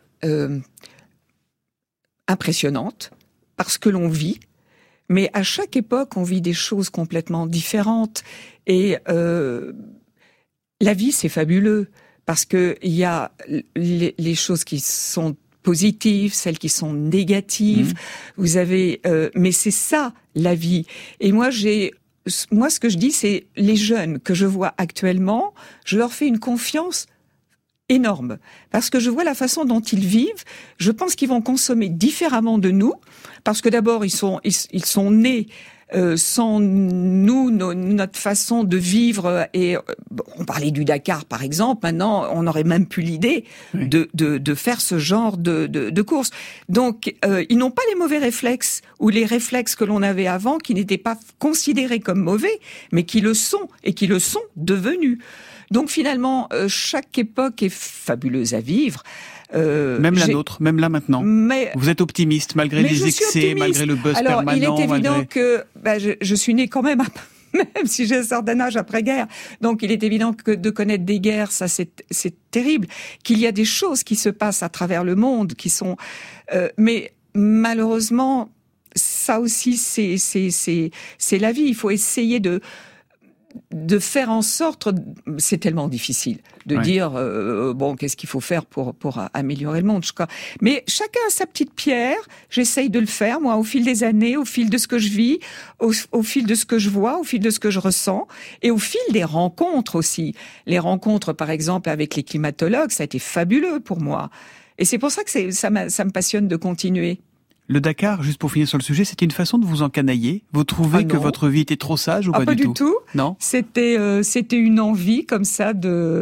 impressionnante parce que l'on vit, mais à chaque époque on vit des choses complètement différentes et la vie c'est fabuleux parce que il y a les choses qui sont positives, celles qui sont négatives. Vous avez, mais c'est ça la vie. Et moi, ce que je dis, c'est les jeunes que je vois actuellement, je leur fais une confiance énorme parce que je vois la façon dont ils vivent. Je pense qu'ils vont consommer différemment de nous parce que d'abord ils sont nés sans nous, notre façon de vivre, et on parlait du Dakar par exemple, maintenant on n'aurait même plus l'idée de faire ce genre de course. Donc ils n'ont pas les mauvais réflexes ou les réflexes que l'on avait avant qui n'étaient pas considérés comme mauvais, mais qui le sont et qui le sont devenus. Donc finalement chaque époque est fabuleuse à vivre. Même la nôtre, même là maintenant. Vous êtes optimiste malgré les excès, malgré le buzz permanent. Alors, il est évident que je suis née quand même même si j'ai un certain âge après-guerre. Donc il est évident que de connaître des guerres, ça c'est terrible, qu'il y a des choses qui se passent à travers le monde qui sont... mais malheureusement, ça aussi c'est la vie. Il faut essayer de faire en sorte, c'est tellement difficile de dire bon, qu'est-ce qu'il faut faire pour améliorer le monde. Mais chacun a sa petite pierre. J'essaye de le faire, moi, au fil des années, au fil de ce que je vis, au fil de ce que je vois, au fil de ce que je ressens, et au fil des rencontres aussi. Les rencontres, par exemple, avec les climatologues, ça a été fabuleux pour moi. Et c'est pour ça que ça me passionne de continuer. Le Dakar, juste pour finir sur le sujet, c'était une façon de vous encanailler. Vous trouvez que votre vie était trop sage ou pas du tout? Pas du tout. Non. C'était une envie comme ça de.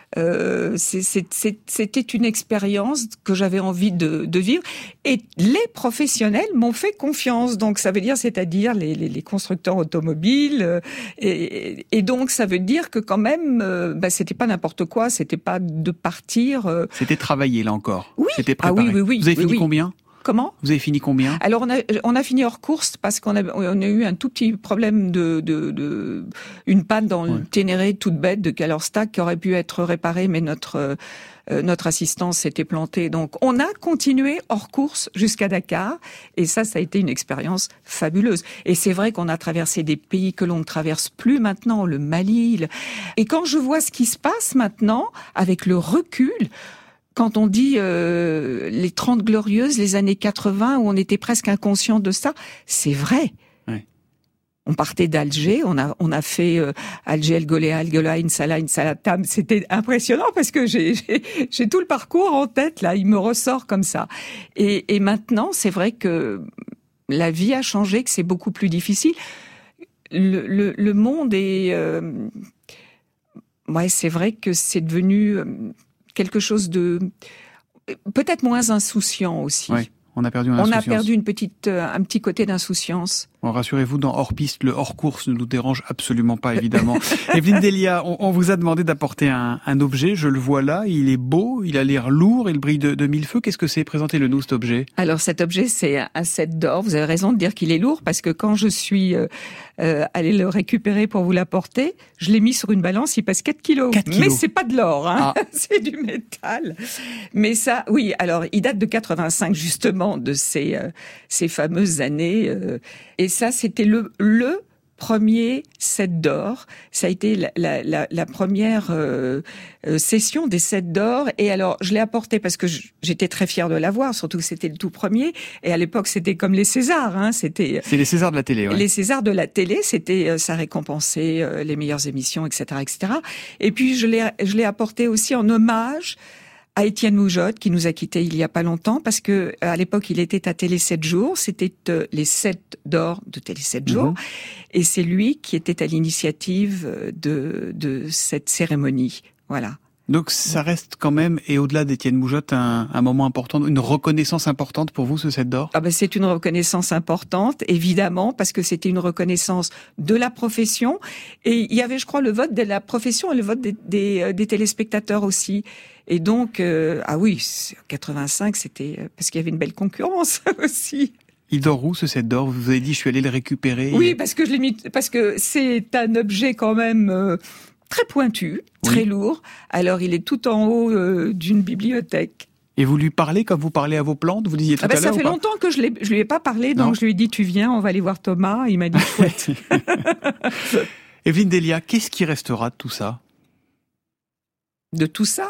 C'était une expérience que j'avais envie de vivre, et les professionnels m'ont fait confiance. Donc ça veut dire, c'est-à-dire les constructeurs automobiles, et donc ça veut dire que quand même, c'était pas n'importe quoi, c'était pas de partir. C'était travaillé là encore. Oui. C'était préparé. Oui. Vous avez fini combien? Comment? Vous avez fini combien? Alors on a fini hors course parce qu'on a eu un tout petit problème de une panne dans le Ténéré toute bête de Calorstack qui aurait pu être réparée, mais notre assistance s'était plantée. Donc on a continué hors course jusqu'à Dakar, et ça a été une expérience fabuleuse. Et c'est vrai qu'on a traversé des pays que l'on ne traverse plus maintenant, le Mali. Et quand je vois ce qui se passe maintenant avec le recul, quand on dit les 30 glorieuses, les années 80, où on était presque inconscient de ça, c'est vrai. Ouais. On partait d'Alger, on a fait Alger, El Golea, El Golaïn, Salah, Salatam. C'était impressionnant parce que j'ai tout le parcours en tête, là, il me ressort comme ça. Et maintenant, c'est vrai que la vie a changé, que c'est beaucoup plus difficile. Le monde est... c'est vrai que c'est devenu... quelque chose de peut-être moins insouciant aussi. Oui, on a perdu un insouciance. On a perdu un petit côté d'insouciance. Bon, rassurez-vous, dans hors piste, le hors course ne nous dérange absolument pas, évidemment. Evelyne Delia, on vous a demandé d'apporter un objet. Je le vois là, il est beau, il a l'air lourd, il brille de mille feux. Qu'est-ce que c'est? Présentez-le nous, cet objet. Alors cet objet, c'est un set d'or. Vous avez raison de dire qu'il est lourd parce que quand je suis allée le récupérer pour vous l'apporter, je l'ai mis sur une balance, il pèse 4 kilos. 4 kilos. Mais c'est pas de l'or, hein. Ah. C'est du métal. Mais ça, oui, alors il date de 85 justement, de ces fameuses années. Et ça, c'était le premier set d'or. Ça a été la première session des sets d'or. Et alors, je l'ai apporté parce que j'étais très fière de l'avoir, surtout que c'était le tout premier. Et à l'époque, c'était comme les Césars. Hein, c'est les Césars de la télé. Ouais. Les Césars de la télé, c'était ça récompensait les meilleures émissions, etc., etc. Et puis, je l'ai apporté aussi en hommage à Étienne Moujotte, qui nous a quittés il y a pas longtemps, parce que à l'époque, il était à Télé 7 jours, c'était les 7 d'or de Télé 7 jours, et c'est lui qui était à l'initiative de cette cérémonie. Voilà. Donc ça reste quand même, et au-delà d'Étienne Moujotte, un moment important, une reconnaissance importante pour vous, ce set d'or? C'est une reconnaissance importante, évidemment, parce que c'était une reconnaissance de la profession, et il y avait, je crois, le vote de la profession et le vote des téléspectateurs aussi. Et donc, 85, c'était parce qu'il y avait une belle concurrence aussi. Il dort où, ce set d'or? Vous avez dit, je suis allé le récupérer. Oui, parce que je l'ai mis, parce que c'est un objet quand même très pointu, très lourd. Alors, il est tout en haut d'une bibliothèque. Et vous lui parlez comme vous parlez à vos plantes? Vous disiez tout à l'heure. Ça fait longtemps que je lui ai pas parlé, donc je lui ai dit, tu viens, on va aller voir Thomas. Il m'a dit, chouette. Evelyne Delia, qu'est-ce qui restera de tout ça? De tout ça?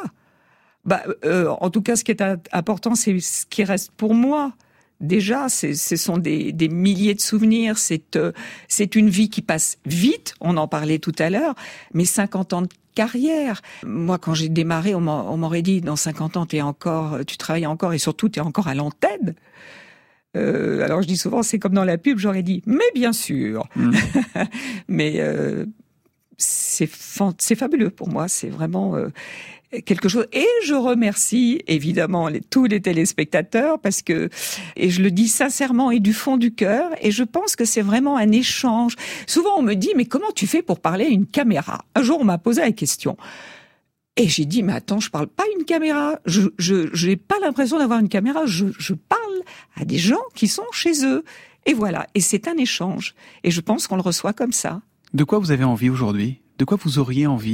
En tout cas, ce qui est important, c'est ce qui reste pour moi. Déjà, ce sont des milliers de souvenirs. C'est une vie qui passe vite. On en parlait tout à l'heure. Mais 50 ans de carrière. Moi, quand j'ai démarré, on m'aurait dit, dans 50 ans, tu travailles encore, et surtout, tu es encore à l'antenne. Alors, je dis souvent, c'est comme dans la pub, j'aurais dit, mais bien sûr. Mais c'est fabuleux pour moi. C'est vraiment quelque chose. Et je remercie évidemment tous les téléspectateurs et je le dis sincèrement et du fond du cœur, et je pense que c'est vraiment un échange. Souvent on me dit, mais comment tu fais pour parler à une caméra? Un jour on m'a posé la question. Et j'ai dit, mais attends, je parle pas à une caméra. Je n'ai pas l'impression d'avoir une caméra. Je parle à des gens qui sont chez eux. Et voilà. Et c'est un échange. Et je pense qu'on le reçoit comme ça. De quoi vous avez envie aujourd'hui ? De quoi vous auriez envie ?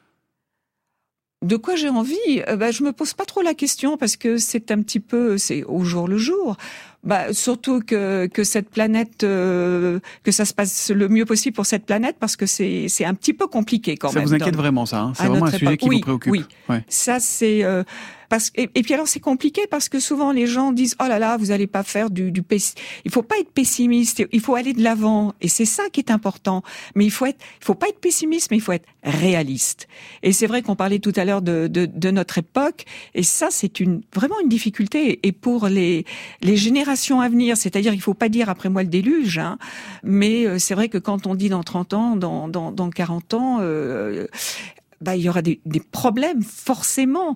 De quoi j'ai envie ? Je me pose pas trop la question parce que c'est un petit peu, c'est au jour le jour. Surtout que cette planète, que ça se passe le mieux possible pour cette planète parce que c'est un petit peu compliqué quand même. Ça vous inquiète vraiment ça, hein ? C'est vraiment un sujet qui vous préoccupe. Oui, ouais. Ça c'est et puis alors c'est compliqué parce que souvent les gens disent oh là là vous allez pas faire du il faut pas être pessimiste, il faut aller de l'avant et c'est ça qui est important. Mais il faut pas être pessimiste mais il faut être réaliste. Et c'est vrai qu'on parlait tout à l'heure de notre époque et ça c'est vraiment une difficulté et pour les générations à venir, c'est-à-dire il faut pas dire après moi le déluge hein, mais c'est vrai que quand on dit dans 30 ans, dans 40 ans il y aura des problèmes forcément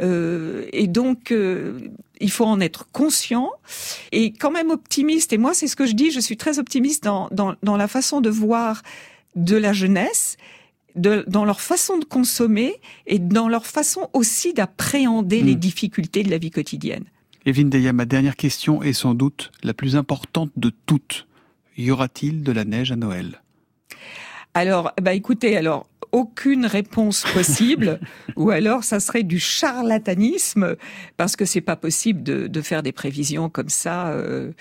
et donc il faut en être conscient et quand même optimiste. Et moi c'est ce que je dis, je suis très optimiste dans la façon de voir de la jeunesse, dans leur façon de consommer et dans leur façon aussi d'appréhender les difficultés de la vie quotidienne. Evelyne Deillat, ma dernière question est sans doute la plus importante de toutes. Y aura-t-il de la neige à Noël ? Alors, écoutez, aucune réponse possible, ou alors ça serait du charlatanisme, parce que c'est pas possible de faire des prévisions comme ça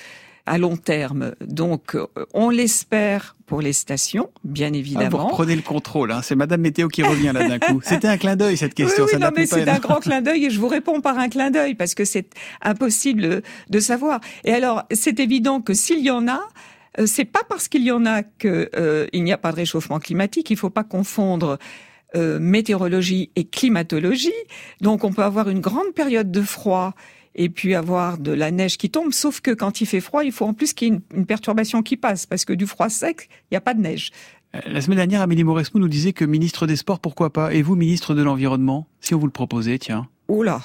à long terme. Donc, on l'espère pour les stations, bien évidemment. Vous reprenez le contrôle, hein. C'est Madame Météo qui revient là d'un coup. C'était un clin d'œil cette question. Oui, non, mais c'est un grand clin d'œil et je vous réponds par un clin d'œil parce que c'est impossible de savoir. Et alors, c'est évident que s'il y en a, c'est pas parce qu'il y en a que il n'y a pas de réchauffement climatique. Il faut pas confondre météorologie et climatologie. Donc, on peut avoir une grande période de froid et puis avoir de la neige qui tombe, sauf que quand il fait froid, il faut en plus qu'il y ait une perturbation qui passe, parce que du froid sec, il n'y a pas de neige. La semaine dernière, Amélie Mauresmo nous disait que ministre des Sports, pourquoi pas ? Et vous, ministre de l'Environnement, si on vous le proposait, tiens. Oula,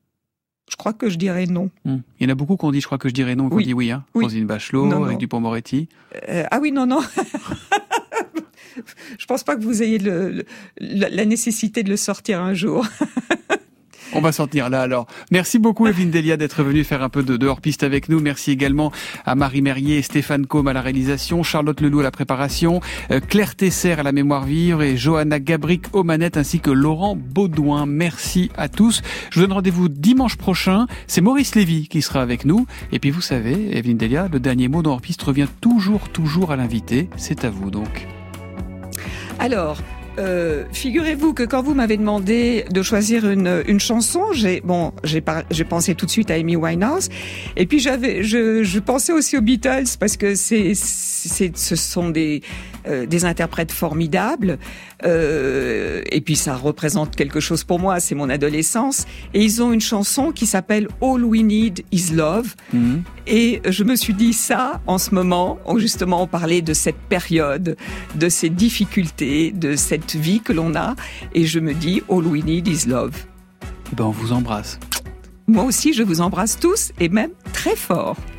je crois que je dirais non. Il y en a beaucoup qui ont dit, je crois que je dirais non, qui ont dit oui. Hein. Roselyne Bachelot, avec Dupond-Moretti. Ah oui, non. Je pense pas que vous ayez la nécessité de le sortir un jour. On va s'en tenir là alors. Merci beaucoup Evelyne Deillat d'être venue faire un peu de hors-piste avec nous. Merci également à Marie Merrier et Stéphane Combe à la réalisation, Charlotte Leloup à la préparation, Claire Tesser à la mémoire vive et Johanna Gabric aux manettes ainsi que Laurent Baudouin. Merci à tous. Je vous donne rendez-vous dimanche prochain. C'est Maurice Lévy qui sera avec nous. Et puis vous savez, Evelyne Deillat, le dernier mot dans hors-piste revient toujours à l'invité. C'est à vous donc. Alors, figurez-vous que quand vous m'avez demandé de choisir une chanson, j'ai pensé tout de suite à Amy Winehouse, et puis je pensais aussi aux Beatles parce que ce sont des interprètes formidables, et puis ça représente quelque chose pour moi, c'est mon adolescence, et ils ont une chanson qui s'appelle All We Need Is Love, et je me suis dit ça en ce moment, justement on parlait de cette période, de ces difficultés, de cette vie que l'on a, et je me dis All We Need Is Love. On vous embrasse. Moi aussi je vous embrasse tous, et même très fort.